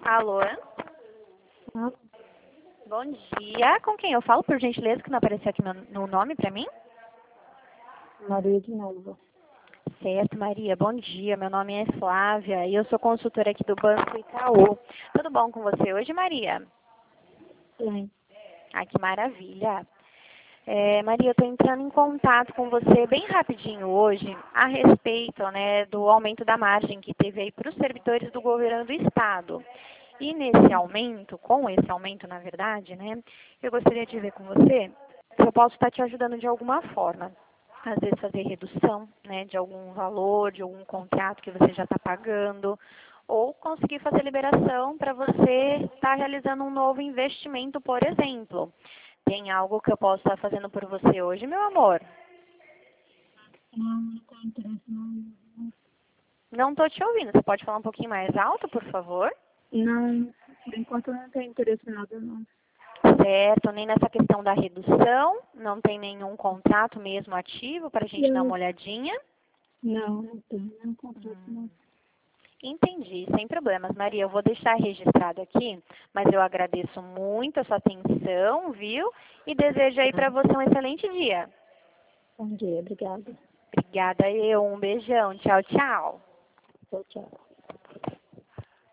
Alô? Ah, Bom dia. Com quem eu falo, por gentileza, que não apareceu aqui no nome para mim? Maria de novo. Certo, Maria. Bom dia. Meu nome é Flávia e eu sou consultora aqui do Banco Itaú. Tudo bom com você hoje, Maria? Sim. Ah, que maravilha. Maria, eu estou entrando em contato com você bem rapidinho hoje a respeito, né, do aumento da margem que teve aí para os servidores do governo do Estado. E nesse aumento, com esse aumento, na verdade, né, eu gostaria de ver com você se eu posso estar te ajudando de alguma forma. Às vezes fazer redução, né, de algum valor, de algum contrato que você já está pagando, ou conseguir fazer liberação para você estar realizando um novo investimento, por exemplo. Tem algo que eu posso estar fazendo por você hoje, meu amor? Não tenho interesse, não. Não estou te ouvindo. Você pode falar um pouquinho mais alto, por favor? Não, por enquanto eu não tenho interesse em nada, não. Certo, nem nessa questão da redução, não tem nenhum contrato mesmo ativo para a gente dar uma olhadinha? Não tenho nenhum contrato, não. Entendi, sem problemas, Maria. Eu vou deixar registrado aqui, mas eu agradeço muito a sua atenção, viu? E desejo aí para você um excelente dia. Bom dia, obrigada. Obrigada, um beijão. Tchau, tchau. Tchau, tchau.